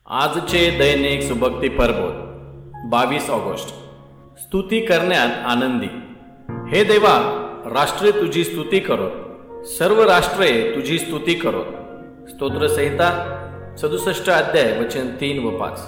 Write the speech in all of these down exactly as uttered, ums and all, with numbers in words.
आजचे दैनिक सुभक्ती परबोध बावीस ऑगस्ट. स्तुती करण्यात आनंदी. हे देवा, राष्ट्रे तुझी स्तुती करोत, सर्व राष्ट्रे तुझी स्तुती करोत. स्तोत्रसंहिता सदुसष्ट अध्याय वचन तीन व पाच.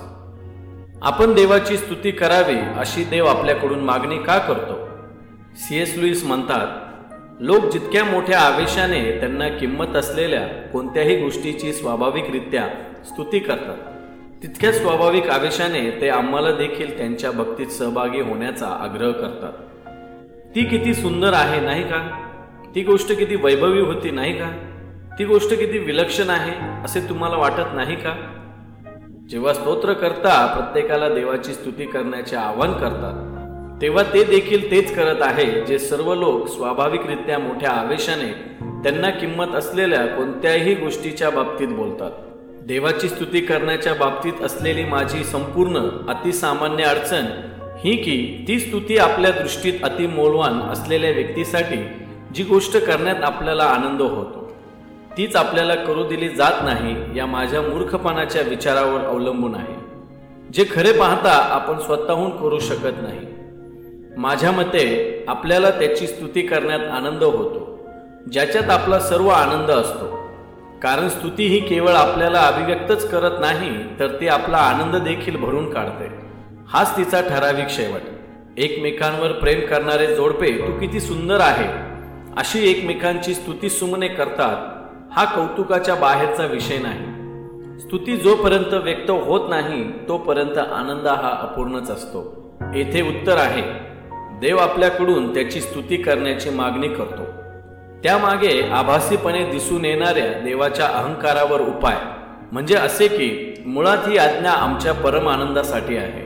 आपण देवाची स्तुती करावी अशी देव आपल्याकडून मागणी का करतो? सी एस लुईस म्हणतात, लोक जितक्या मोठ्या आवेशाने त्यांना किंमत असलेल्या कोणत्याही गोष्टीची स्वाभाविकरित्या स्तुती करतात, तितक्या स्वाभाविक आवेशाने ते आम्हाला देखील त्यांच्या भक्तीत सहभागी होण्याचा आग्रह करतात. ती किती सुंदर आहे नाही का? ती गोष्ट किती वैभवी होती नाही का? ती गोष्ट किती विलक्षण आहे असे तुम्हाला वाटत नाही का? जेव्हा स्तोत्रकर्ता प्रत्येकाला देवाची स्तुती करण्याचे आवाहन करतात, तेव्हा ते देखील तेच करत आहे जे सर्व लोक स्वाभाविकरित्या मोठ्या आवेशाने त्यांना किंमत असलेल्या कोणत्याही गोष्टीच्या बाबतीत बोलतात. देवाची स्तुती करण्याच्या बाबतीत असलेली माझी संपूर्ण अतिसामान्य अडचण ही की ती स्तुती आपल्या दृष्टीत अतिमौल्यवान असलेल्या व्यक्तीसाठी जी गोष्ट करण्यात आपल्याला आनंद होतो, तीच आपल्याला करू दिली जात नाही या माझ्या मूर्खपणाच्या विचारावर अवलंबून आहे, जे खरे पाहता आपण स्वतःहून करू शकत नाही. माझ्या मते आपल्याला त्याची स्तुती करण्यात आनंद होतो ज्याच्यात आपला सर्व आनंद असतो, कारण स्तुती ही केवळ आपल्याला अभिव्यक्तच करत नाही तर ती आपला आनंद देखील भरून काढते. हाच तिचा ठराविक शेवट. एकमेकांवर प्रेम करणारे जोडपे तू किती सुंदर आहे अशी एकमेकांची स्तुती सुमने करतात, हा कौतुकाच्या बाहेरचा विषय नाही. स्तुती जोपर्यंत व्यक्त होत नाही तोपर्यंत आनंद हा अपूर्णच असतो. येथे उत्तर आहे, देव आपल्याकडून त्याची स्तुती करण्याची मागणी करतो. त्यामागे आभासीपणे दिसून येणाऱ्या देवाच्या अहंकारावर उपाय म्हणजे असे की मुळात ही आज्ञा आमच्या परम आनंदासाठी आहे.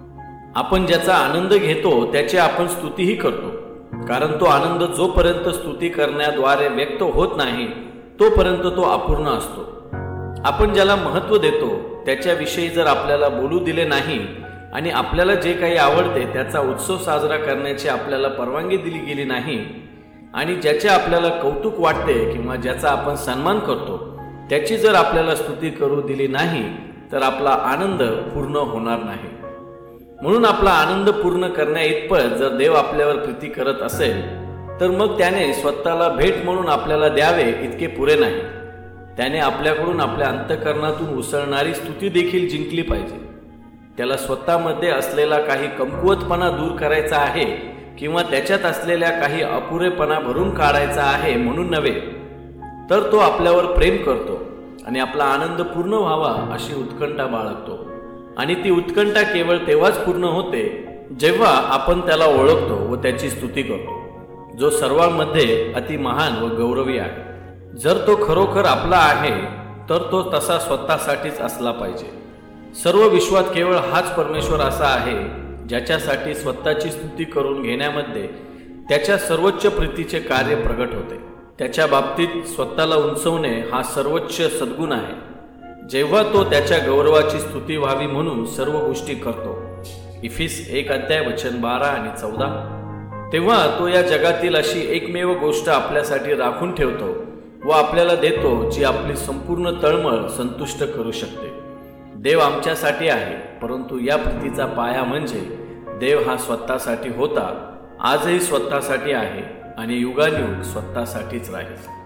आपण ज्याचा आनंद घेतो त्याची आपण स्तुतीही करतो, कारण तो आनंद जोपर्यंत स्तुती करण्याद्वारे व्यक्त होत नाही तोपर्यंत तो अपूर्ण असतो. आपण ज्याला महत्त्व देतो त्याच्याविषयी जर आपल्याला बोलू दिले नाही आणि आपल्याला जे काही आवडते त्याचा उत्सव साजरा करण्याची आपल्याला परवानगी दिली गेली नाही आणि ज्याचे आपल्याला कौतुक वाटते किंवा ज्याचा आपण सन्मान करतो त्याची जर आपल्याला स्तुती करू दिली नाही तर आपला आनंद पूर्ण होणार नाही. म्हणून आपला आनंद पूर्ण करण्या इतपत जर देव आपल्यावर प्रीती करत असेल तर मग त्याने स्वतःला भेट म्हणून आपल्याला द्यावे इतके पुरे नाही. त्याने आपल्याकडून आपल्या अंतःकरणातून उसळणारी स्तुती देखील जिंकली पाहिजे. त्याला स्वतःमध्ये असलेला काही कमकुवतपणा दूर करायचा आहे किंवा त्याच्यात असलेल्या काही अपुरेपणा भरून काढायचा आहे म्हणून नव्हे, तर तो आपल्यावर प्रेम करतो आणि आपला आनंद पूर्ण व्हावा अशी उत्कंठा बाळगतो. आणि ती उत्कंठा केवळ तेव्हाच पूर्ण होते जेव्हा आपण त्याला ओळखतो व त्याची स्तुती करतो, जो सर्वांमध्ये अति महान व गौरवी आहे. जर तो खरोखर आपला आहे तर तो तसा स्वतःसाठीच असला पाहिजे. सर्व विश्वात केवळ हाच परमेश्वर असा आहे ज्याच्यासाठी स्वतःची स्तुती करून घेण्यामध्ये त्याच्या सर्वोच्च प्रीतीचे कार्य प्रगट होते. त्याच्या बाबतीत स्वतःला उंचवणे हा सर्वोच्च सद्गुण आहे. जेव्हा तो त्याच्या गौरवाची स्तुती व्हावी म्हणून सर्व गोष्टी करतो, इफिस एक अध्याय वचन बारा आणि चौदा, तेव्हा तो या जगातील अशी एकमेव गोष्ट आपल्यासाठी राखून ठेवतो व आपल्याला देतो जी आपली संपूर्ण तळमळ संतुष्ट करू शकते. देव आमच्यासाठी आहे, परंतु या प्रीतीचा पाया म्हणजे देव हा स्वतःसाठी होता, आजही स्वतःसाठी आहे आणि युगानुयुग स्वतःसाठीच राहील.